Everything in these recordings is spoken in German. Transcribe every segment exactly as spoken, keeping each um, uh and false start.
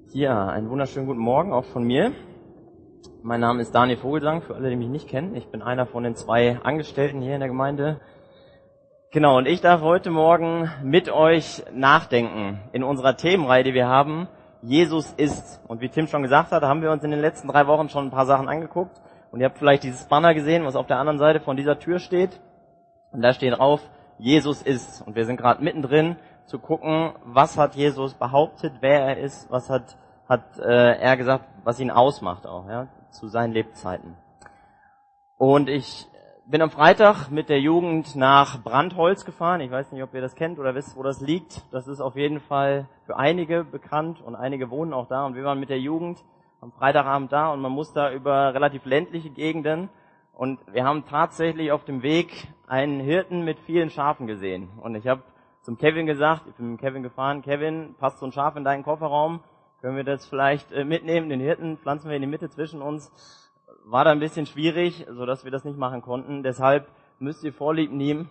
Ja, einen wunderschönen guten Morgen auch von mir. Mein Name ist Daniel Vogelsang, für alle, die mich nicht kennen. Ich bin einer von den zwei Angestellten hier in der Gemeinde. Genau, und ich darf heute Morgen mit euch nachdenken in unserer Themenreihe, die wir haben, Jesus ist. Und wie Tim schon gesagt hat, haben wir uns in den letzten drei Wochen schon ein paar Sachen angeguckt. Und ihr habt vielleicht dieses Banner gesehen, was auf der anderen Seite von dieser Tür steht. Und da steht drauf, Jesus ist. Und wir sind gerade mittendrin zu gucken, was hat Jesus behauptet, wer er ist, was hat hat äh, er gesagt, was ihn ausmacht auch, ja, zu seinen Lebzeiten. Und ich bin am Freitag mit der Jugend nach Brandholz gefahren. Ich weiß nicht, ob ihr das kennt oder wisst, wo das liegt. Das ist auf jeden Fall für einige bekannt und einige wohnen auch da. Und wir waren mit der Jugend am Freitagabend da und man muss da über relativ ländliche Gegenden. Und wir haben tatsächlich auf dem Weg einen Hirten mit vielen Schafen gesehen. Und ich habe zum Kevin gesagt, ich bin mit Kevin gefahren, Kevin, passt so ein Schaf in deinen Kofferraum? Können wir das vielleicht mitnehmen, den Hirten pflanzen wir in die Mitte zwischen uns. War da ein bisschen schwierig, so dass wir das nicht machen konnten. Deshalb müsst ihr Vorlieb nehmen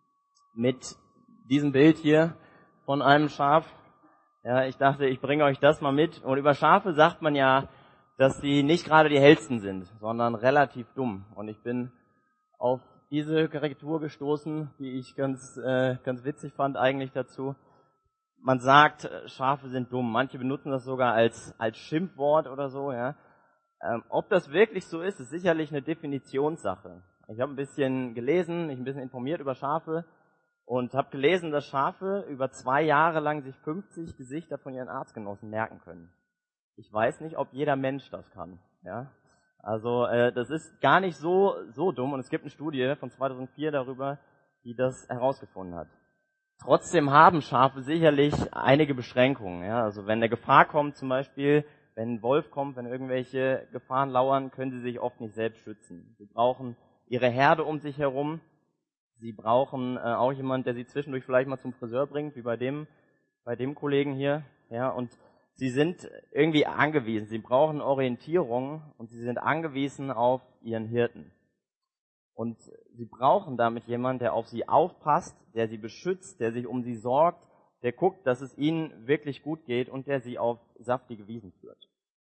mit diesem Bild hier von einem Schaf. Ja, ich dachte, ich bringe euch das mal mit. Und über Schafe sagt man ja, dass sie nicht gerade die hellsten sind, sondern relativ dumm. Und ich bin auf diese Karikatur gestoßen, die ich ganz äh, ganz witzig fand eigentlich dazu. Man sagt, Schafe sind dumm. Manche benutzen das sogar als als Schimpfwort oder so. Ja. Ähm, ob das wirklich so ist, ist sicherlich eine Definitionssache. Ich habe ein bisschen gelesen, mich ein bisschen informiert über Schafe und habe gelesen, dass Schafe über zwei Jahre lang sich fünfzig Gesichter von ihren Artgenossen merken können. Ich weiß nicht, ob jeder Mensch das kann. Ja. Also äh, das ist gar nicht so so dumm und es gibt eine Studie von zweitausendvier darüber, die das herausgefunden hat. Trotzdem haben Schafe sicherlich einige Beschränkungen. Ja? Also wenn eine Gefahr kommt, zum Beispiel, wenn ein Wolf kommt, wenn irgendwelche Gefahren lauern, können sie sich oft nicht selbst schützen. Sie brauchen ihre Herde um sich herum. Sie brauchen äh, auch jemand, der sie zwischendurch vielleicht mal zum Friseur bringt, wie bei dem, bei dem Kollegen hier. Ja, und sie sind irgendwie angewiesen. Sie brauchen Orientierung und sie sind angewiesen auf ihren Hirten. Und sie brauchen damit jemanden, der auf sie aufpasst, der sie beschützt, der sich um sie sorgt, der guckt, dass es ihnen wirklich gut geht und der sie auf saftige Wiesen führt.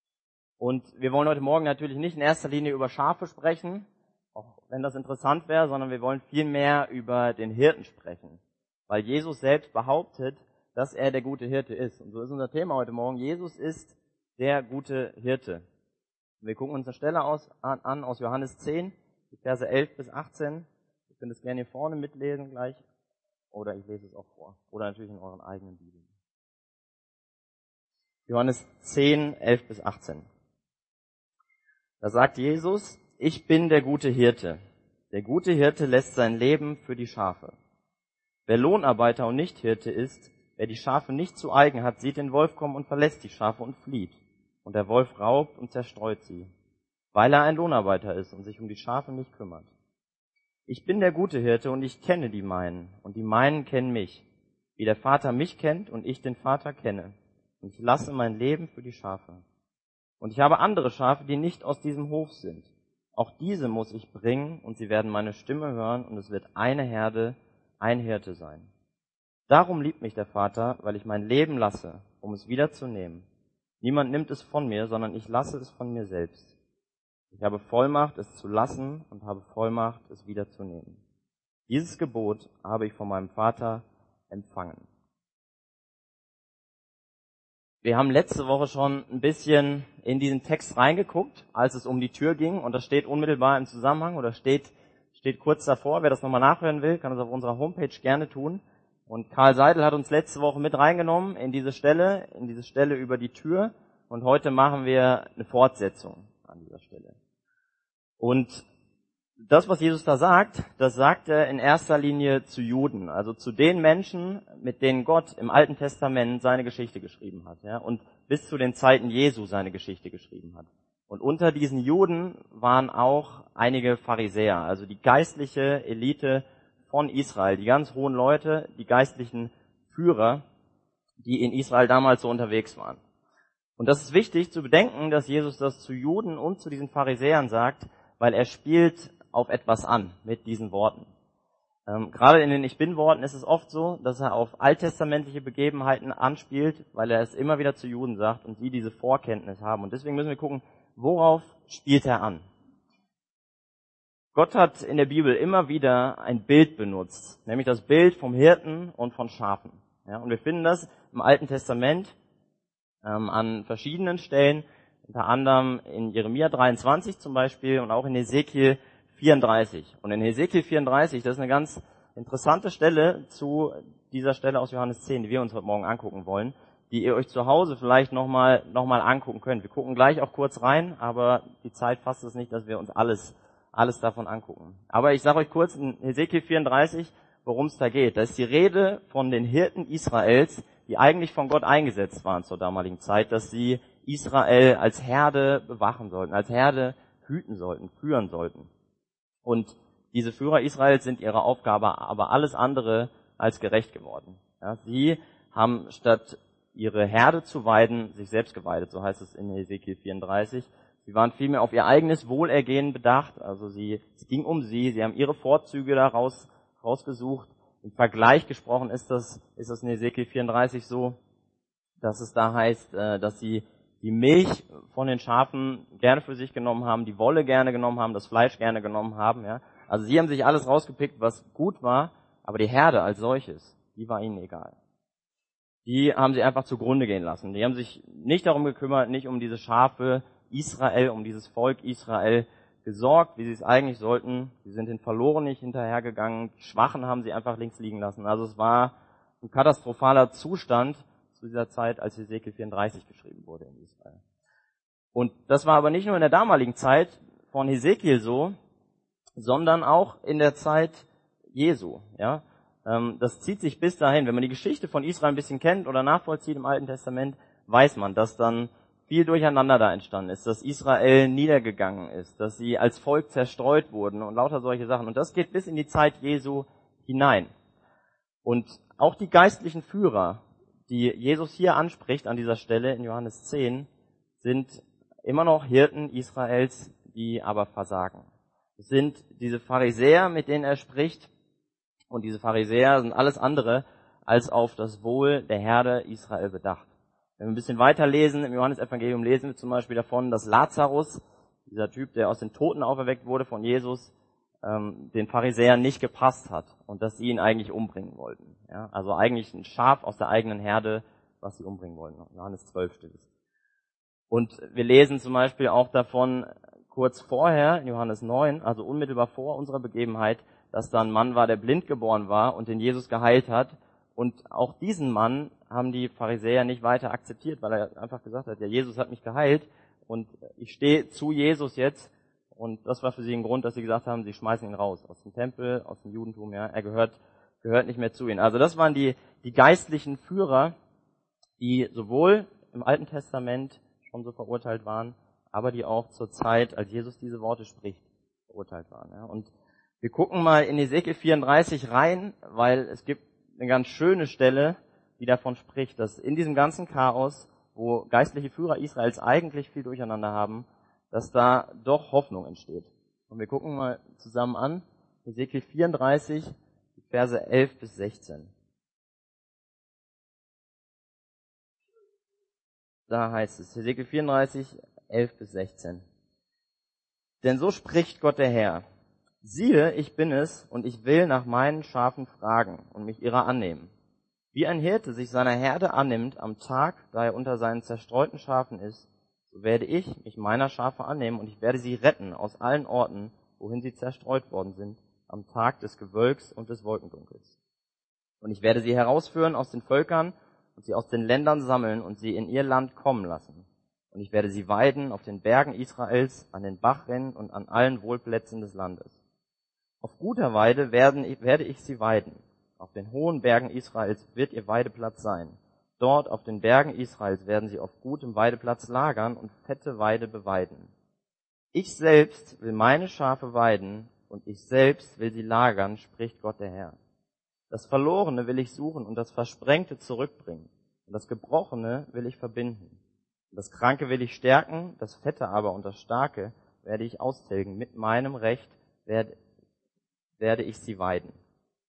Und wir wollen heute Morgen natürlich nicht in erster Linie über Schafe sprechen, auch wenn das interessant wäre, sondern wir wollen viel mehr über den Hirten sprechen. Weil Jesus selbst behauptet, dass er der gute Hirte ist. Und so ist unser Thema heute Morgen. Jesus ist der gute Hirte. Wir gucken uns eine Stelle aus, an, an aus Johannes zehn. Die Verse elf bis achtzehn. Ihr könnt es gerne hier vorne mitlesen gleich. Oder ich lese es auch vor. Oder natürlich in euren eigenen Bibeln. Johannes zehn, elf bis achtzehn. Da sagt Jesus, ich bin der gute Hirte. Der gute Hirte lässt sein Leben für die Schafe. Wer Lohnarbeiter und nicht Hirte ist, wer die Schafe nicht zu eigen hat, sieht den Wolf kommen und verlässt die Schafe und flieht. Und der Wolf raubt und zerstreut sie, weil er ein Lohnarbeiter ist und sich um die Schafe nicht kümmert. Ich bin der gute Hirte und ich kenne die meinen und die meinen kennen mich, wie der Vater mich kennt und ich den Vater kenne. Und ich lasse mein Leben für die Schafe. Und ich habe andere Schafe, die nicht aus diesem Hof sind. Auch diese muss ich bringen und sie werden meine Stimme hören und es wird eine Herde, ein Hirte sein. Darum liebt mich der Vater, weil ich mein Leben lasse, um es wiederzunehmen. Niemand nimmt es von mir, sondern ich lasse es von mir selbst. Ich habe Vollmacht, es zu lassen und habe Vollmacht, es wiederzunehmen. Dieses Gebot habe ich von meinem Vater empfangen. Wir haben letzte Woche schon ein bisschen in diesen Text reingeguckt, als es um die Tür ging. Und das steht unmittelbar im Zusammenhang oder steht, steht kurz davor. Wer das nochmal nachhören will, kann das auf unserer Homepage gerne tun. Und Karl Seidel hat uns letzte Woche mit reingenommen in diese Stelle, in diese Stelle über die Tür. Und heute machen wir eine Fortsetzung an dieser Stelle. Und das, was Jesus da sagt, das sagt er in erster Linie zu Juden, also zu den Menschen, mit denen Gott im Alten Testament seine Geschichte geschrieben hat, ja, und bis zu den Zeiten Jesu seine Geschichte geschrieben hat. Und unter diesen Juden waren auch einige Pharisäer, also die geistliche Elite von Israel, die ganz hohen Leute, die geistlichen Führer, die in Israel damals so unterwegs waren. Und das ist wichtig zu bedenken, dass Jesus das zu Juden und zu diesen Pharisäern sagt, weil er spielt auf etwas an mit diesen Worten. Ähm, gerade in den Ich-Bin-Worten ist es oft so, dass er auf alttestamentliche Begebenheiten anspielt, weil er es immer wieder zu Juden sagt und sie diese Vorkenntnis haben. Und deswegen müssen wir gucken, worauf spielt er an? Gott hat in der Bibel immer wieder ein Bild benutzt, nämlich das Bild vom Hirten und von Schafen. Ja, und wir finden das im Alten Testament ähm, an verschiedenen Stellen, unter anderem in Jeremia dreiundzwanzig zum Beispiel und auch in Hesekiel vierunddreißig. Und in Hesekiel vierunddreißig, das ist eine ganz interessante Stelle zu dieser Stelle aus Johannes zehn, die wir uns heute Morgen angucken wollen, die ihr euch zu Hause vielleicht nochmal noch mal angucken könnt. Wir gucken gleich auch kurz rein, aber die Zeit fasst es nicht, dass wir uns alles alles davon angucken. Aber ich sage euch kurz in Hesekiel vierunddreißig, worum es da geht. Da ist die Rede von den Hirten Israels, die eigentlich von Gott eingesetzt waren zur damaligen Zeit, dass sie Israel als Herde bewachen sollten, als Herde hüten sollten, führen sollten. Und diese Führer Israels sind ihrer Aufgabe aber alles andere als gerecht geworden. Ja, sie haben statt ihre Herde zu weiden, sich selbst geweidet, so heißt es in Hesekiel vierunddreißig. Sie waren vielmehr auf ihr eigenes Wohlergehen bedacht, also sie, es ging um sie, sie haben ihre Vorzüge daraus rausgesucht. Im Vergleich gesprochen ist das, ist das in Hesekiel vierunddreißig so, dass es da heißt, dass sie die Milch von den Schafen gerne für sich genommen haben, die Wolle gerne genommen haben, das Fleisch gerne genommen haben. Ja. Also sie haben sich alles rausgepickt, was gut war, aber die Herde als solches, die war ihnen egal. Die haben sie einfach zugrunde gehen lassen. Die haben sich nicht darum gekümmert, nicht um diese Schafe Israel, um dieses Volk Israel gesorgt, wie sie es eigentlich sollten. Sie sind den Verlorenen nicht hinterhergegangen, die Schwachen haben sie einfach links liegen lassen. Also es war ein katastrophaler Zustand zu dieser Zeit, als Hesekiel vierunddreißig geschrieben wurde in Israel. Und das war aber nicht nur in der damaligen Zeit von Hesekiel so, sondern auch in der Zeit Jesu. Ja, das zieht sich bis dahin. Wenn man die Geschichte von Israel ein bisschen kennt oder nachvollzieht im Alten Testament, weiß man, dass dann viel Durcheinander da entstanden ist, dass Israel niedergegangen ist, dass sie als Volk zerstreut wurden und lauter solche Sachen. Und das geht bis in die Zeit Jesu hinein. Und auch die geistlichen Führer, die Jesus hier anspricht an dieser Stelle in Johannes zehn, sind immer noch Hirten Israels, die aber versagen. Es sind diese Pharisäer, mit denen er spricht, und diese Pharisäer sind alles andere als auf das Wohl der Herde Israel bedacht. Wenn wir ein bisschen weiterlesen, im Johannesevangelium lesen wir zum Beispiel davon, dass Lazarus, dieser Typ, der aus den Toten auferweckt wurde von Jesus, ähm, den Pharisäern nicht gepasst hat und dass sie ihn eigentlich umbringen wollten. Ja, also eigentlich ein Schaf aus der eigenen Herde, was sie umbringen wollten. Johannes zwölf steht es. Und wir lesen zum Beispiel auch davon, kurz vorher, in Johannes neun, also unmittelbar vor unserer Begebenheit, dass da ein Mann war, der blind geboren war und den Jesus geheilt hat. Und auch diesen Mann haben die Pharisäer nicht weiter akzeptiert, weil er einfach gesagt hat, ja, Jesus hat mich geheilt und ich stehe zu Jesus jetzt. Und das war für sie ein Grund, dass sie gesagt haben, sie schmeißen ihn raus aus dem Tempel, aus dem Judentum. Ja, er gehört gehört nicht mehr zu ihnen. Also das waren die die geistlichen Führer, die sowohl im Alten Testament schon so verurteilt waren, aber die auch zur Zeit, als Jesus diese Worte spricht, verurteilt waren. Ja. Und wir gucken mal in Hesekiel vierunddreißig rein, weil es gibt eine ganz schöne Stelle, die davon spricht, dass in diesem ganzen Chaos, wo geistliche Führer Israels eigentlich viel durcheinander haben, dass da doch Hoffnung entsteht. Und wir gucken mal zusammen an, Hesekiel vierunddreißig, Verse elf bis sechzehn. Da heißt es, Hesekiel vierunddreißig, elf bis sechzehn. Denn so spricht Gott der Herr: Siehe, ich bin es, und ich will nach meinen Schafen fragen und mich ihrer annehmen. Wie ein Hirte sich seiner Herde annimmt am Tag, da er unter seinen zerstreuten Schafen ist, so werde ich mich meiner Schafe annehmen und ich werde sie retten aus allen Orten, wohin sie zerstreut worden sind, am Tag des Gewölks und des Wolkendunkels. Und ich werde sie herausführen aus den Völkern und sie aus den Ländern sammeln und sie in ihr Land kommen lassen. Und ich werde sie weiden auf den Bergen Israels, an den Bachrinnen und an allen Wohlplätzen des Landes. Auf guter Weide werden, werde ich sie weiden. Auf den hohen Bergen Israels wird ihr Weideplatz sein. Dort auf den Bergen Israels werden sie auf gutem Weideplatz lagern und fette Weide beweiden. Ich selbst will meine Schafe weiden und ich selbst will sie lagern, spricht Gott der Herr. Das Verlorene will ich suchen und das Versprengte zurückbringen. Und das Gebrochene will ich verbinden. Und das Kranke will ich stärken, das Fette aber und das Starke werde ich austilgen. Mit meinem Recht werde, werde ich sie weiden.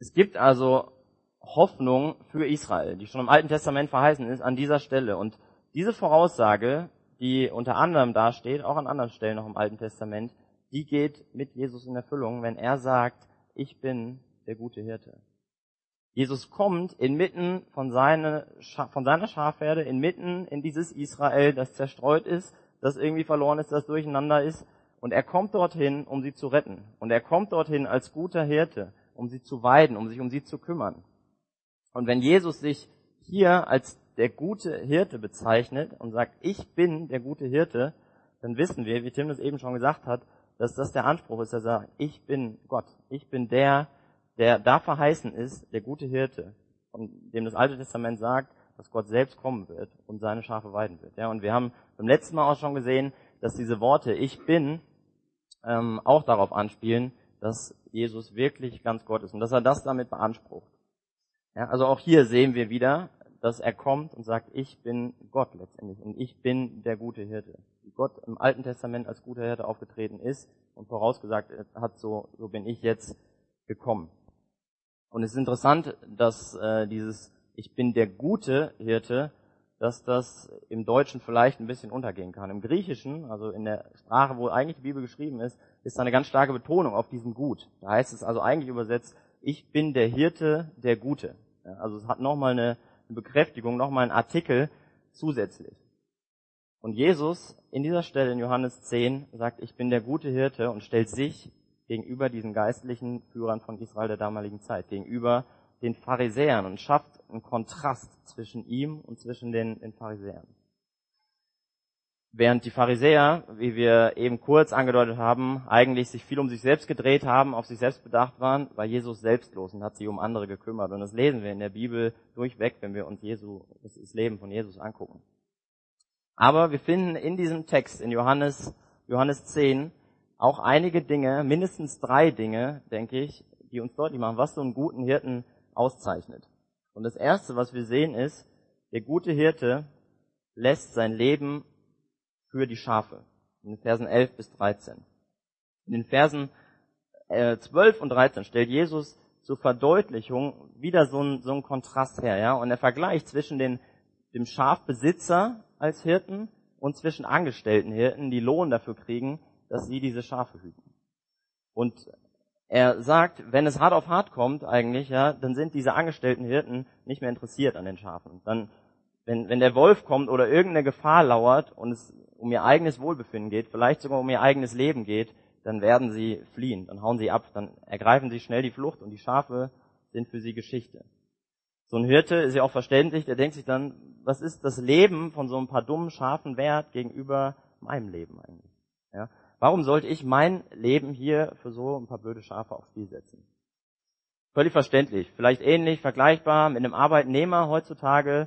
Es gibt also Hoffnung für Israel, die schon im Alten Testament verheißen ist, an dieser Stelle. Und diese Voraussage, die unter anderem da steht, auch an anderen Stellen noch im Alten Testament, die geht mit Jesus in Erfüllung, wenn er sagt, ich bin der gute Hirte. Jesus kommt inmitten von, seine, von seiner Schafherde, inmitten in dieses Israel, das zerstreut ist, das irgendwie verloren ist, das durcheinander ist. Und er kommt dorthin, um sie zu retten. Und er kommt dorthin als guter Hirte, um sie zu weiden, um sich um sie zu kümmern. Und wenn Jesus sich hier als der gute Hirte bezeichnet und sagt, ich bin der gute Hirte, dann wissen wir, wie Tim das eben schon gesagt hat, dass das der Anspruch ist, er sagt, ich bin Gott, ich bin der, der da verheißen ist, der gute Hirte, von dem das Alte Testament sagt, dass Gott selbst kommen wird und seine Schafe weiden wird. Ja, und wir haben beim letzten Mal auch schon gesehen, dass diese Worte ich bin ähm, auch darauf anspielen, dass Jesus wirklich ganz Gott ist und dass er das damit beansprucht. Ja, also auch hier sehen wir wieder, dass er kommt und sagt, ich bin Gott letztendlich und ich bin der gute Hirte. Wie Gott im Alten Testament als guter Hirte aufgetreten ist und vorausgesagt hat, so, so bin ich jetzt gekommen. Und es ist interessant, dass äh, dieses ich bin der gute Hirte, dass das im Deutschen vielleicht ein bisschen untergehen kann. Im Griechischen, also in der Sprache, wo eigentlich die Bibel geschrieben ist, ist da eine ganz starke Betonung auf diesem Gut. Da heißt es also eigentlich übersetzt, ich bin der Hirte, der Gute. Ja, also es hat nochmal eine, eine Bekräftigung, nochmal einen Artikel zusätzlich. Und Jesus in dieser Stelle in Johannes zehn sagt, ich bin der gute Hirte und stellt sich gegenüber diesen geistlichen Führern von Israel der damaligen Zeit, gegenüber den Pharisäern und schafft einen Kontrast zwischen ihm und zwischen den, den Pharisäern. Während die Pharisäer, wie wir eben kurz angedeutet haben, eigentlich sich viel um sich selbst gedreht haben, auf sich selbst bedacht waren, war Jesus selbstlos und hat sich um andere gekümmert. Und das lesen wir in der Bibel durchweg, wenn wir uns Jesu, das Leben von Jesus angucken. Aber wir finden in diesem Text, in Johannes, Johannes zehn, auch einige Dinge, mindestens drei Dinge, denke ich, die uns deutlich machen, was so einen guten Hirten auszeichnet. Und das Erste, was wir sehen, ist, der gute Hirte lässt sein Leben für die Schafe. In den Versen elf bis dreizehn. In den Versen äh, zwölf und dreizehn stellt Jesus zur Verdeutlichung wieder so einen so einen Kontrast her, ja, und er vergleicht zwischen den, dem Schafbesitzer als Hirten und zwischen angestellten Hirten, die Lohn dafür kriegen, dass sie diese Schafe hüten. Und er sagt, wenn es hart auf hart kommt eigentlich, ja, dann sind diese angestellten Hirten nicht mehr interessiert an den Schafen. Dann, wenn, wenn der Wolf kommt oder irgendeine Gefahr lauert und es um ihr eigenes Wohlbefinden geht, vielleicht sogar um ihr eigenes Leben geht, dann werden sie fliehen, dann hauen sie ab, dann ergreifen sie schnell die Flucht und die Schafe sind für sie Geschichte. So ein Hirte ist ja auch verständlich, der denkt sich dann, was ist das Leben von so ein paar dummen Schafen wert gegenüber meinem Leben eigentlich? Ja? Warum sollte ich mein Leben hier für so ein paar blöde Schafe aufs Spiel setzen? Völlig verständlich. Vielleicht ähnlich, vergleichbar mit einem Arbeitnehmer heutzutage,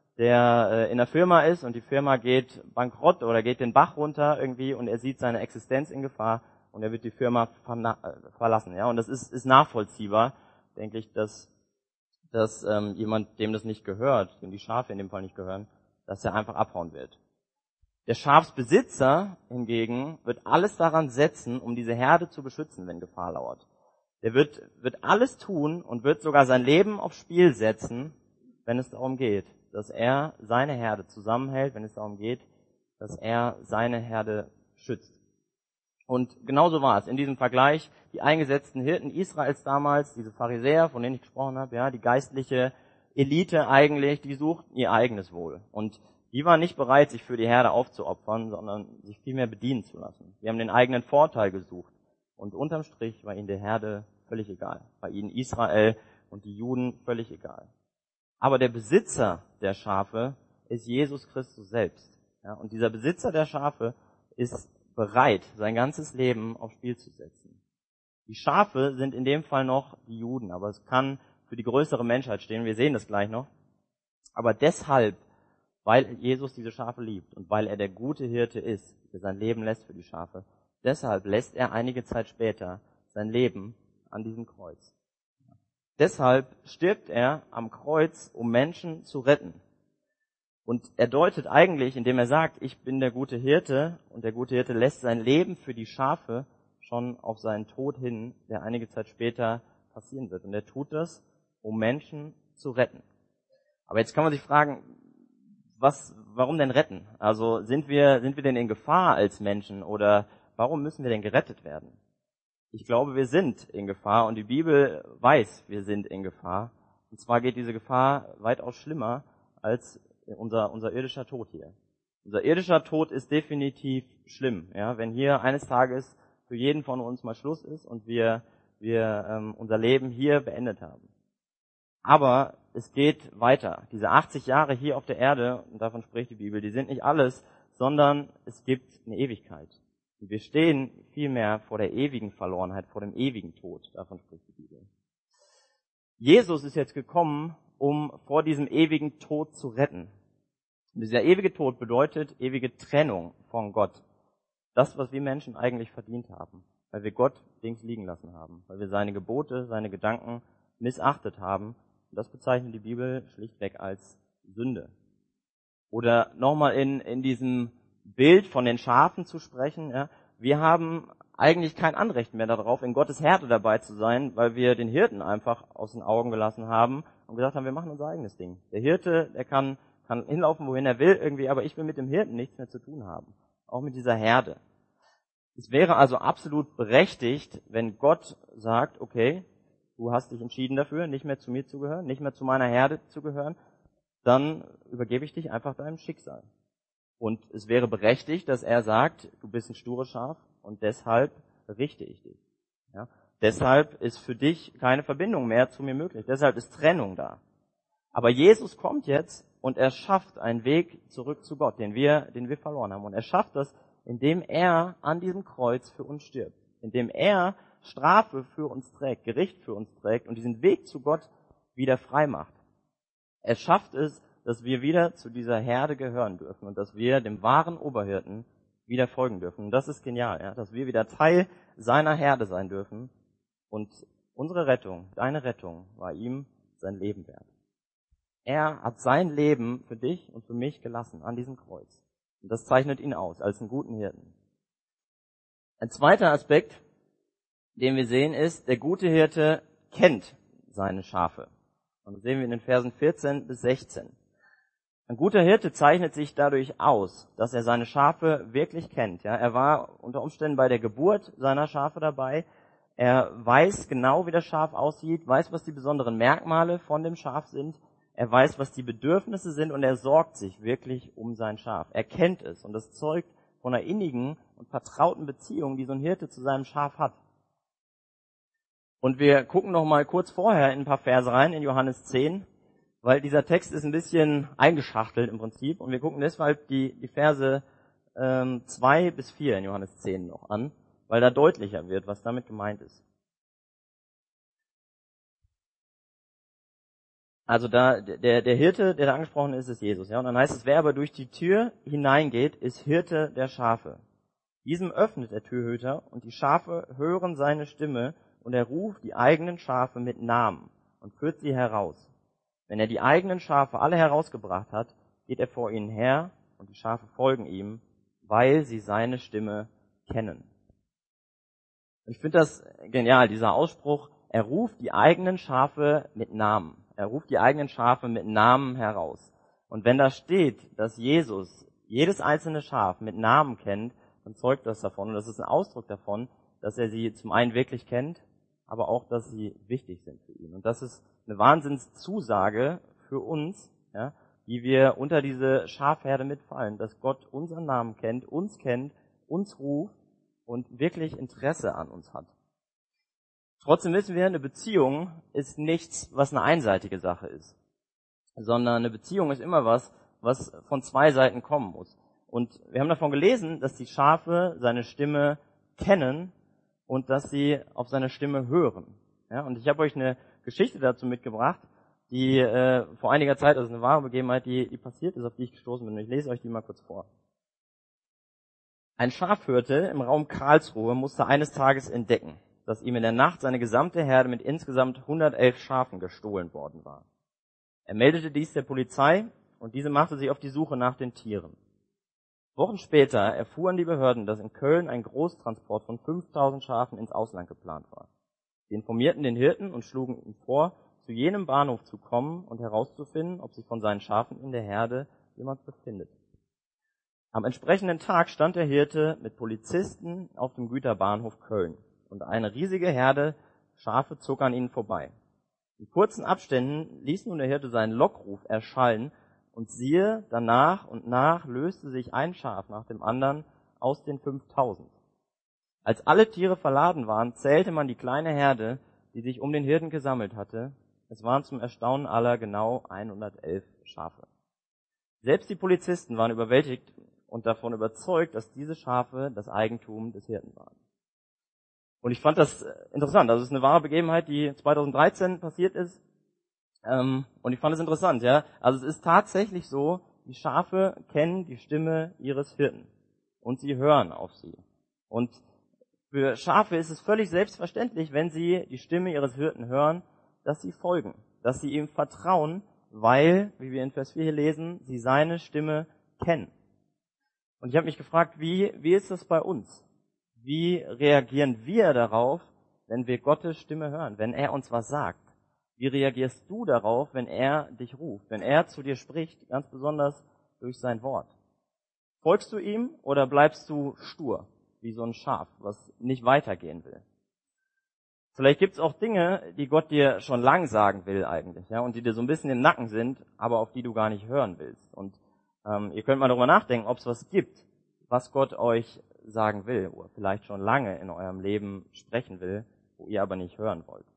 der äh, in der Firma ist und die Firma geht bankrott oder geht den Bach runter irgendwie und er sieht seine Existenz in Gefahr und er wird die Firma verna- äh, verlassen. Ja, und das ist, ist nachvollziehbar, denke ich, dass, dass ähm, jemand, dem das nicht gehört, dem die Schafe in dem Fall nicht gehören, dass er einfach abhauen wird. Der Schafsbesitzer hingegen wird alles daran setzen, um diese Herde zu beschützen, wenn Gefahr lauert. Der wird, wird alles tun und wird sogar sein Leben aufs Spiel setzen, wenn es darum geht, dass er seine Herde zusammenhält, wenn es darum geht, dass er seine Herde schützt. Und genauso war es in diesem Vergleich. Die eingesetzten Hirten Israels damals, diese Pharisäer, von denen ich gesprochen habe, ja, die geistliche Elite eigentlich, die suchten ihr eigenes Wohl. Und die waren nicht bereit, sich für die Herde aufzuopfern, sondern sich vielmehr bedienen zu lassen. Sie haben den eigenen Vorteil gesucht. Und unterm Strich war ihnen die Herde völlig egal. War ihnen Israel und die Juden völlig egal. Aber der Besitzer der Schafe ist Jesus Christus selbst. Ja, und dieser Besitzer der Schafe ist bereit, sein ganzes Leben aufs Spiel zu setzen. Die Schafe sind in dem Fall noch die Juden, aber es kann für die größere Menschheit stehen. Wir sehen das gleich noch. Aber deshalb, weil Jesus diese Schafe liebt und weil er der gute Hirte ist, der sein Leben lässt für die Schafe, deshalb lässt er einige Zeit später sein Leben an diesem Kreuz. Deshalb stirbt er am Kreuz, um Menschen zu retten. Und er deutet eigentlich, indem er sagt, ich bin der gute Hirte, und der gute Hirte lässt sein Leben für die Schafe schon auf seinen Tod hin, der einige Zeit später passieren wird. Und er tut das, um Menschen zu retten. Aber jetzt kann man sich fragen, was, warum denn retten? Also sind wir, sind wir denn in Gefahr als Menschen oder warum müssen wir denn gerettet werden? Ich glaube, wir sind in Gefahr und die Bibel weiß, wir sind in Gefahr. Und zwar geht diese Gefahr weitaus schlimmer als unser, unser irdischer Tod hier. Unser irdischer Tod ist definitiv schlimm. Ja, wenn hier eines Tages für jeden von uns mal Schluss ist und wir, wir ähm, unser Leben hier beendet haben. Aber es geht weiter. Diese achtzig Jahre hier auf der Erde, und davon spricht die Bibel, die sind nicht alles, sondern es gibt eine Ewigkeit. Und wir stehen vielmehr vor der ewigen Verlorenheit, vor dem ewigen Tod. Davon spricht die Bibel. Jesus ist jetzt gekommen, um vor diesem ewigen Tod zu retten. Und dieser ewige Tod bedeutet ewige Trennung von Gott. Das, was wir Menschen eigentlich verdient haben, weil wir Gott links liegen lassen haben, weil wir seine Gebote, seine Gedanken missachtet haben. Und das bezeichnet die Bibel schlichtweg als Sünde. Oder nochmal in, in diesem Bild von den Schafen zu sprechen. Ja, wir haben eigentlich kein Anrecht mehr darauf, in Gottes Herde dabei zu sein, weil wir den Hirten einfach aus den Augen gelassen haben und gesagt haben, wir machen unser eigenes Ding. Der Hirte, der kann, kann hinlaufen, wohin er will irgendwie, aber ich will mit dem Hirten nichts mehr zu tun haben. Auch mit dieser Herde. Es wäre also absolut berechtigt, wenn Gott sagt, okay, du hast dich entschieden dafür, nicht mehr zu mir zu gehören, nicht mehr zu meiner Herde zu gehören, dann übergebe ich dich einfach deinem Schicksal. Und es wäre berechtigt, dass er sagt, du bist ein stures Schaf und deshalb richte ich dich. Ja? Deshalb ist für dich keine Verbindung mehr zu mir möglich. Deshalb ist Trennung da. Aber Jesus kommt jetzt und er schafft einen Weg zurück zu Gott, den wir, den wir verloren haben. Und er schafft das, indem er an diesem Kreuz für uns stirbt. Indem er Strafe für uns trägt, Gericht für uns trägt und diesen Weg zu Gott wieder frei macht. Er schafft es, dass wir wieder zu dieser Herde gehören dürfen und dass wir dem wahren Oberhirten wieder folgen dürfen. Und das ist genial, ja, dass wir wieder Teil seiner Herde sein dürfen. Und unsere Rettung, deine Rettung, war ihm sein Leben wert. Er hat sein Leben für dich und für mich gelassen an diesem Kreuz. Und das zeichnet ihn aus als einen guten Hirten. Ein zweiter Aspekt, den wir sehen, ist, der gute Hirte kennt seine Schafe. Und das sehen wir in den Versen vierzehn bis sechzehn. Ein guter Hirte zeichnet sich dadurch aus, dass er seine Schafe wirklich kennt. Ja, er war unter Umständen bei der Geburt seiner Schafe dabei. Er weiß genau, wie das Schaf aussieht, weiß, was die besonderen Merkmale von dem Schaf sind. Er weiß, was die Bedürfnisse sind und er sorgt sich wirklich um sein Schaf. Er kennt es und das zeugt von einer innigen und vertrauten Beziehung, die so ein Hirte zu seinem Schaf hat. Und wir gucken noch mal kurz vorher in ein paar Verse rein, in Johannes zehn, weil dieser Text ist ein bisschen eingeschachtelt im Prinzip. Und wir gucken deshalb die, die Verse ähm, zwei bis vier in Johannes zehn noch an, weil da deutlicher wird, was damit gemeint ist. Also da der, der Hirte, der da angesprochen ist, ist Jesus. Ja? Und dann heißt es, wer aber durch die Tür hineingeht, ist Hirte der Schafe. Diesem öffnet der Türhüter und die Schafe hören seine Stimme und er ruft die eigenen Schafe mit Namen und führt sie heraus. Wenn er die eigenen Schafe alle herausgebracht hat, geht er vor ihnen her und die Schafe folgen ihm, weil sie seine Stimme kennen. Ich finde das genial, dieser Ausspruch, er ruft die eigenen Schafe mit Namen. Er ruft die eigenen Schafe mit Namen heraus. Und wenn da steht, dass Jesus jedes einzelne Schaf mit Namen kennt, dann zeugt das davon. Und das ist ein Ausdruck davon, dass er sie zum einen wirklich kennt, aber auch, dass sie wichtig sind für ihn. Und das ist eine Wahnsinnszusage für uns, ja, die wir unter diese Schafherde mitfallen, dass Gott unseren Namen kennt, uns kennt, uns ruft und wirklich Interesse an uns hat. Trotzdem wissen wir, eine Beziehung ist nichts, was eine einseitige Sache ist, sondern eine Beziehung ist immer was, was von zwei Seiten kommen muss. Und wir haben davon gelesen, dass die Schafe seine Stimme kennen und dass sie auf seine Stimme hören. Ja, und ich habe euch eine Geschichte dazu mitgebracht, die äh, vor einiger Zeit, also eine wahre Begebenheit, die, die passiert ist, auf die ich gestoßen bin. Und ich lese euch die mal kurz vor. Ein Schafhirte im Raum Karlsruhe musste eines Tages entdecken, dass ihm in der Nacht seine gesamte Herde mit insgesamt hundertelf Schafen gestohlen worden war. Er meldete dies der Polizei und diese machte sich auf die Suche nach den Tieren. Wochen später erfuhren die Behörden, dass in Köln ein Großtransport von fünftausend Schafen ins Ausland geplant war. Sie informierten den Hirten und schlugen ihm vor, zu jenem Bahnhof zu kommen und herauszufinden, ob sich von seinen Schafen in der Herde jemand befindet. Am entsprechenden Tag stand der Hirte mit Polizisten auf dem Güterbahnhof Köln und eine riesige Herde Schafe zog an ihnen vorbei. In kurzen Abständen ließ nun der Hirte seinen Lockruf erschallen und siehe, danach und nach löste sich ein Schaf nach dem anderen aus den fünftausend. Als alle Tiere verladen waren, zählte man die kleine Herde, die sich um den Hirten gesammelt hatte. Es waren zum Erstaunen aller genau hundertelf Schafe. Selbst die Polizisten waren überwältigt und davon überzeugt, dass diese Schafe das Eigentum des Hirten waren. Und ich fand das interessant. Also es ist eine wahre Begebenheit, die zweitausenddreizehn passiert ist. Und ich fand es interessant, ja. Also es ist tatsächlich so, die Schafe kennen die Stimme ihres Hirten und sie hören auf sie. Und für Schafe ist es völlig selbstverständlich, wenn sie die Stimme ihres Hirten hören, dass sie folgen, dass sie ihm vertrauen, weil, wie wir in Vers vier hier lesen, sie seine Stimme kennen. Und ich habe mich gefragt, wie, wie ist das bei uns? Wie reagieren wir darauf, wenn wir Gottes Stimme hören, wenn er uns was sagt? Wie reagierst du darauf, wenn er dich ruft, wenn er zu dir spricht, ganz besonders durch sein Wort? Folgst du ihm oder bleibst du stur, wie so ein Schaf, was nicht weitergehen will? Vielleicht gibt es auch Dinge, die Gott dir schon lang sagen will eigentlich, ja, und die dir so ein bisschen im Nacken sind, aber auf die du gar nicht hören willst. Und ähm, ihr könnt mal darüber nachdenken, ob es was gibt, was Gott euch sagen will, oder vielleicht schon lange in eurem Leben sprechen will, wo ihr aber nicht hören wollt.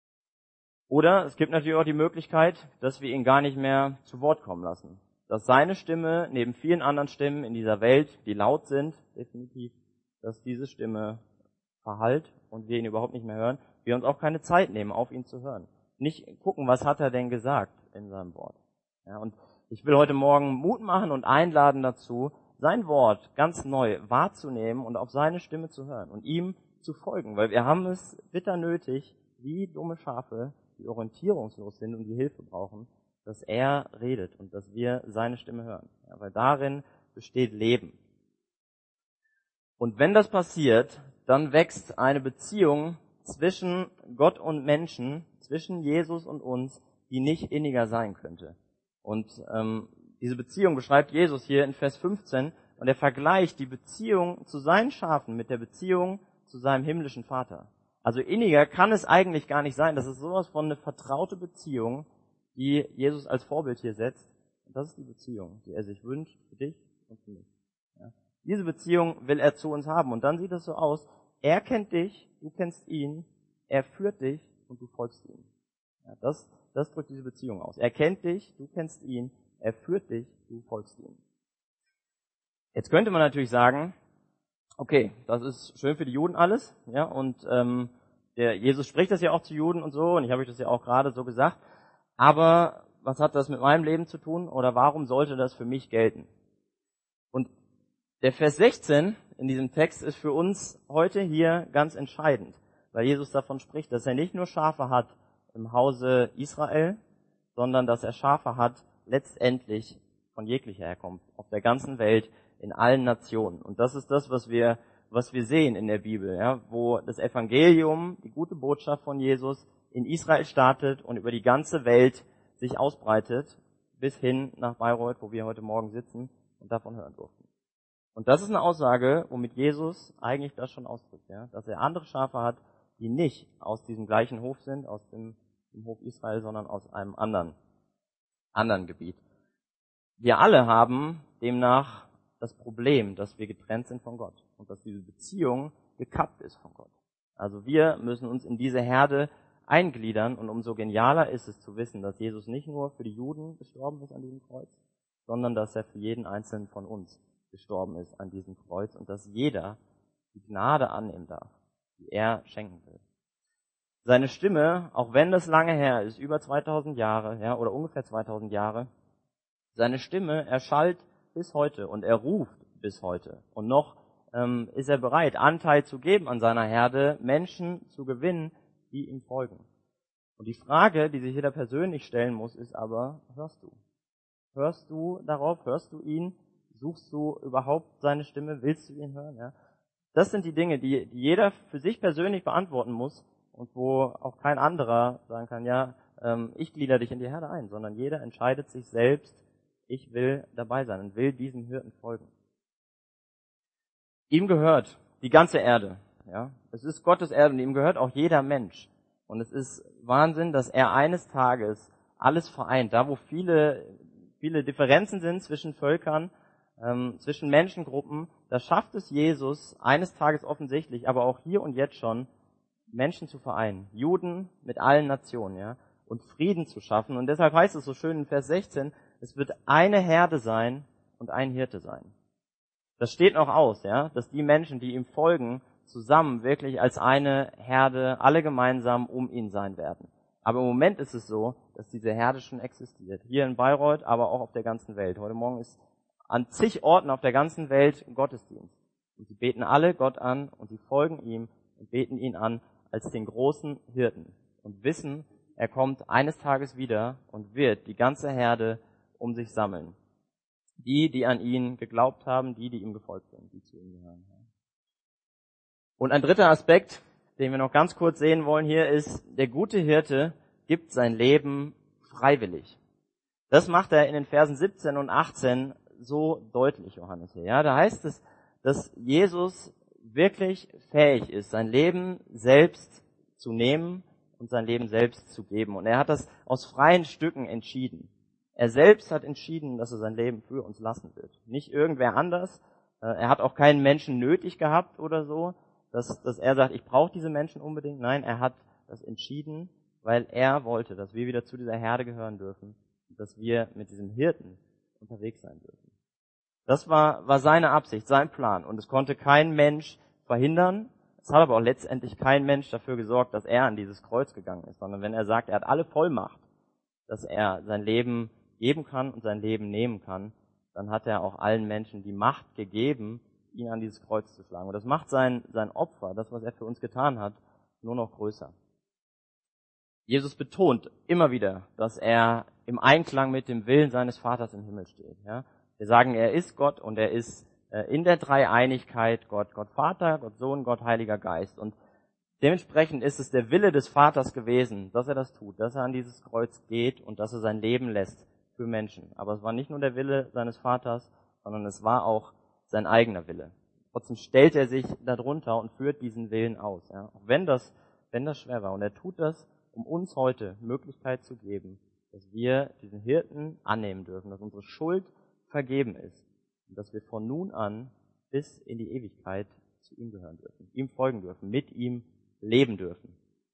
Oder es gibt natürlich auch die Möglichkeit, dass wir ihn gar nicht mehr zu Wort kommen lassen. Dass seine Stimme neben vielen anderen Stimmen in dieser Welt, die laut sind, definitiv, dass diese Stimme verhallt und wir ihn überhaupt nicht mehr hören, wir uns auch keine Zeit nehmen, auf ihn zu hören. Nicht gucken, was hat er denn gesagt in seinem Wort. Ja, und ich will heute Morgen Mut machen und einladen dazu, sein Wort ganz neu wahrzunehmen und auf seine Stimme zu hören und ihm zu folgen, weil wir haben es bitter nötig, wie dumme Schafe, die orientierungslos sind und die Hilfe brauchen, dass er redet und dass wir seine Stimme hören. Ja, weil darin besteht Leben. Und wenn das passiert, dann wächst eine Beziehung zwischen Gott und Menschen, zwischen Jesus und uns, die nicht inniger sein könnte. Und ähm, diese Beziehung beschreibt Jesus hier in Vers fünfzehn und er vergleicht die Beziehung zu seinen Schafen mit der Beziehung zu seinem himmlischen Vater. Also inniger kann es eigentlich gar nicht sein. Das ist sowas von eine vertraute Beziehung, die Jesus als Vorbild hier setzt. Und das ist die Beziehung, die er sich wünscht für dich und für mich. Ja. Diese Beziehung will er zu uns haben. Und dann sieht es so aus, er kennt dich, du kennst ihn, er führt dich und du folgst ihm. Ja, das, das drückt diese Beziehung aus. Er kennt dich, du kennst ihn, er führt dich, du folgst ihm. Jetzt könnte man natürlich sagen, okay, das ist schön für die Juden alles, ja, und ähm, der Jesus spricht das ja auch zu Juden und so, und ich habe euch das ja auch gerade so gesagt, aber was hat das mit meinem Leben zu tun, oder warum sollte das für mich gelten? Und der Vers sechzehn in diesem Text ist für uns heute hier ganz entscheidend, weil Jesus davon spricht, dass er nicht nur Schafe hat im Hause Israel, sondern dass er Schafe hat letztendlich von jeglicher Herkunft, auf der ganzen Welt, in allen Nationen. Und das ist das, was wir, was wir sehen in der Bibel, ja, wo das Evangelium, die gute Botschaft von Jesus, in Israel startet und über die ganze Welt sich ausbreitet, bis hin nach Bayreuth, wo wir heute Morgen sitzen und davon hören durften. Und das ist eine Aussage, womit Jesus eigentlich das schon ausdrückt, ja, dass er andere Schafe hat, die nicht aus diesem gleichen Hof sind, aus dem, dem Hof Israel, sondern aus einem anderen, anderen Gebiet. Wir alle haben demnach das Problem, dass wir getrennt sind von Gott und dass diese Beziehung gekappt ist von Gott. Also wir müssen uns in diese Herde eingliedern und umso genialer ist es zu wissen, dass Jesus nicht nur für die Juden gestorben ist an diesem Kreuz, sondern dass er für jeden Einzelnen von uns gestorben ist an diesem Kreuz und dass jeder die Gnade annehmen darf, die er schenken will. Seine Stimme, auch wenn das lange her ist, über zweitausend Jahre, ja, oder ungefähr zweitausend Jahre, seine Stimme erschallt bis heute und er ruft bis heute. Und noch ähm, ist er bereit, Anteil zu geben an seiner Herde, Menschen zu gewinnen, die ihm folgen. Und die Frage, die sich jeder persönlich stellen muss, ist aber, hörst du? Hörst du darauf? Hörst du ihn? Suchst du überhaupt seine Stimme? Willst du ihn hören? Ja? Das sind die Dinge, die, die jeder für sich persönlich beantworten muss. und wo auch kein anderer sagen kann, ja, ähm, ich glieder dich in die Herde ein, sondern jeder entscheidet sich selbst, ich will dabei sein und will diesem Hirten folgen. Ihm gehört die ganze Erde, ja. Es ist Gottes Erde und ihm gehört auch jeder Mensch. Und es ist Wahnsinn, dass er eines Tages alles vereint. Da, wo viele, viele Differenzen sind zwischen Völkern, ähm, zwischen Menschengruppen, da schafft es Jesus eines Tages offensichtlich, aber auch hier und jetzt schon, Menschen zu vereinen. Juden mit allen Nationen, ja. Und Frieden zu schaffen. Und deshalb heißt es so schön in Vers sechzehn, es wird eine Herde sein und ein Hirte sein. Das steht noch aus, ja, dass die Menschen, die ihm folgen, zusammen wirklich als eine Herde, alle gemeinsam um ihn sein werden. Aber im Moment ist es so, dass diese Herde schon existiert. Hier in Bayreuth, aber auch auf der ganzen Welt. Heute Morgen ist an zig Orten auf der ganzen Welt Gottesdienst. Und sie beten alle Gott an und sie folgen ihm und beten ihn an als den großen Hirten und wissen, er kommt eines Tages wieder und wird die ganze Herde um sich sammeln. Die, die an ihn geglaubt haben, die, die ihm gefolgt sind, die zu ihm gehören. Und ein dritter Aspekt, den wir noch ganz kurz sehen wollen hier, ist, der gute Hirte gibt sein Leben freiwillig. Das macht er in den Versen siebzehn und achtzehn so deutlich, Johannes hier. Ja, da heißt es, dass Jesus wirklich fähig ist, sein Leben selbst zu nehmen und sein Leben selbst zu geben. Und er hat das aus freien Stücken entschieden. Er selbst hat entschieden, dass er sein Leben für uns lassen wird. Nicht irgendwer anders. Er hat auch keinen Menschen nötig gehabt oder so, dass, dass er sagt, ich brauche diese Menschen unbedingt. Nein, er hat das entschieden, weil er wollte, dass wir wieder zu dieser Herde gehören dürfen und dass wir mit diesem Hirten unterwegs sein dürfen. Das war, war seine Absicht, sein Plan. Und es konnte kein Mensch verhindern. Es hat aber auch letztendlich kein Mensch dafür gesorgt, dass er an dieses Kreuz gegangen ist, sondern wenn er sagt, er hat alle Vollmacht, dass er sein Leben geben kann und sein Leben nehmen kann, dann hat er auch allen Menschen die Macht gegeben, ihn an dieses Kreuz zu schlagen. Und das macht sein, sein Opfer, das, was er für uns getan hat, nur noch größer. Jesus betont immer wieder, dass er im Einklang mit dem Willen seines Vaters im Himmel steht. Ja? Wir sagen, er ist Gott und er ist in der Dreieinigkeit Gott, Gott Vater, Gott Sohn, Gott Heiliger Geist. Und dementsprechend ist es der Wille des Vaters gewesen, dass er das tut, dass er an dieses Kreuz geht und dass er sein Leben lässt für Menschen. Aber es war nicht nur der Wille seines Vaters, sondern es war auch sein eigener Wille. Trotzdem stellt er sich darunter und führt diesen Willen aus. Ja? Auch wenn das, wenn das schwer war. Und er tut das, um uns heute Möglichkeit zu geben, dass wir diesen Hirten annehmen dürfen, dass unsere Schuld vergeben ist und dass wir von nun an bis in die Ewigkeit zu ihm gehören dürfen, ihm folgen dürfen, mit ihm leben dürfen.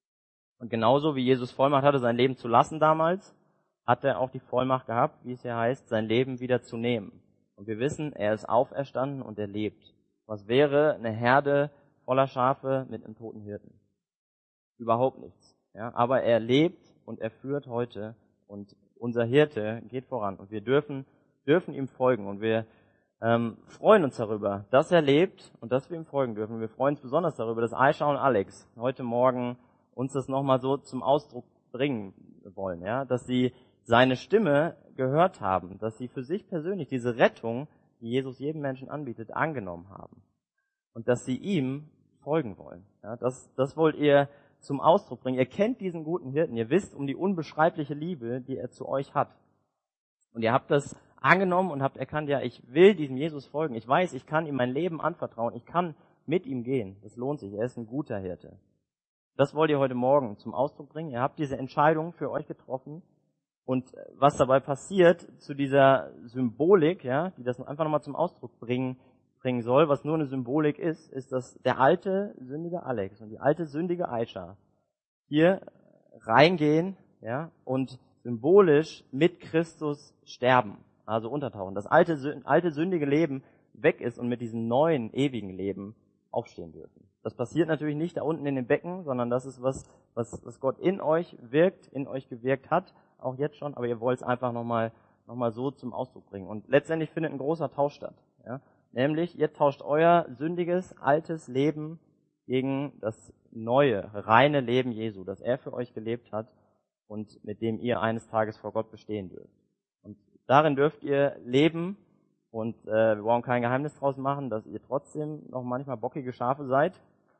Und genauso wie Jesus Vollmacht hatte, sein Leben zu lassen damals, hat er auch die Vollmacht gehabt, wie es hier heißt, sein Leben wieder zu nehmen. Und wir wissen, er ist auferstanden und er lebt. Was wäre eine Herde voller Schafe mit einem toten Hirten? Überhaupt nichts. Ja, aber er lebt und er führt heute und unser Hirte geht voran und wir dürfen, dürfen ihm folgen und wir ähm, freuen uns darüber, dass er lebt und dass wir ihm folgen dürfen. Wir freuen uns besonders darüber, dass Aisha und Alex heute Morgen uns das nochmal so zum Ausdruck bringen wollen, ja, dass sie seine Stimme gehört haben, dass sie für sich persönlich diese Rettung, die Jesus jedem Menschen anbietet, angenommen haben und dass sie ihm folgen wollen. Ja, das, das wollt ihr zum Ausdruck bringen. Ihr kennt diesen guten Hirten, ihr wisst um die unbeschreibliche Liebe, die er zu euch hat. Und ihr habt das angenommen und habt erkannt, ja, ich will diesem Jesus folgen. Ich weiß, ich kann ihm mein Leben anvertrauen. Ich kann mit ihm gehen. Das lohnt sich. Er ist ein guter Hirte. Das wollt ihr heute Morgen zum Ausdruck bringen. Ihr habt diese Entscheidung für euch getroffen. Und was dabei passiert zu dieser Symbolik, ja, die das einfach nochmal zum Ausdruck bringen, bringen soll, was nur eine Symbolik ist, ist, dass der alte, sündige Alex und die alte, sündige Aisha hier reingehen, ja, und symbolisch mit Christus sterben, also untertauchen. Das alte, alte, sündige Leben weg ist und mit diesem neuen, ewigen Leben aufstehen dürfen. Das passiert natürlich nicht da unten in den Becken, sondern das ist was, was, was Gott in euch wirkt, in euch gewirkt hat, auch jetzt schon, aber ihr wollt es einfach nochmal noch mal so zum Ausdruck bringen. Und letztendlich findet ein großer Tausch statt. Ja? Nämlich, ihr tauscht euer sündiges, altes Leben gegen das neue, reine Leben Jesu, das er für euch gelebt hat und mit dem ihr eines Tages vor Gott bestehen dürft. Und darin dürft ihr leben und äh, wir brauchen kein Geheimnis draus machen, dass ihr trotzdem noch manchmal bockige Schafe seid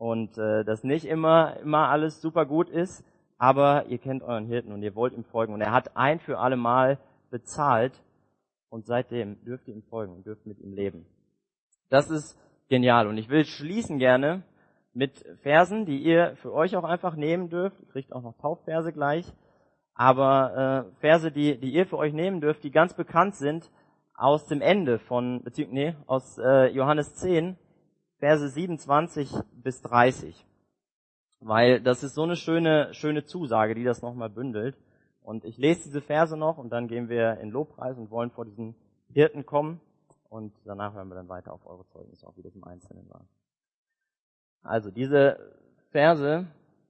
und äh, dass nicht immer immer alles super gut ist, aber ihr kennt euren Hirten und ihr wollt ihm folgen. Und er hat ein für alle Mal bezahlt und seitdem dürft ihr ihm folgen und dürft mit ihm leben. Das ist genial. Und ich will schließen gerne mit Versen, die ihr für euch auch einfach nehmen dürft. Ihr kriegt auch noch Taufverse gleich. Aber äh, Verse, die, die ihr für euch nehmen dürft, die ganz bekannt sind aus dem Ende von, beziehungsweise nee, aus äh, Johannes zehn, Verse siebenundzwanzig bis dreißig. Weil das ist so eine schöne, schöne Zusage, die das nochmal bündelt. Und ich lese diese Verse noch und dann gehen wir in Lobpreis und wollen vor diesen Hirten kommen. Und danach hören wir dann weiter auf eure Zeugnisse, auch wie das im Einzelnen war. Also diese Verse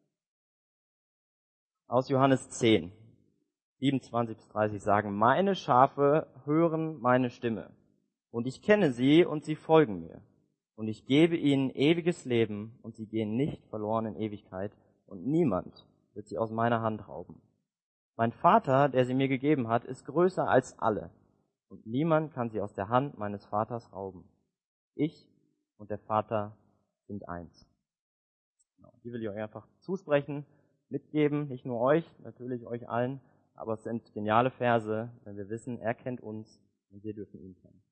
aus Johannes zehn, siebenundzwanzig bis dreißig sagen, meine Schafe hören meine Stimme. Und ich kenne sie und sie folgen mir. Und ich gebe ihnen ewiges Leben und sie gehen nicht verloren in Ewigkeit. Und niemand wird sie aus meiner Hand rauben. Mein Vater, der sie mir gegeben hat, ist größer als alle. Und niemand kann sie aus der Hand meines Vaters rauben. Ich und der Vater sind eins. Die will ich euch einfach zusprechen, mitgeben, nicht nur euch, natürlich euch allen, aber es sind geniale Verse, wenn wir wissen, er kennt uns und wir dürfen ihn kennen.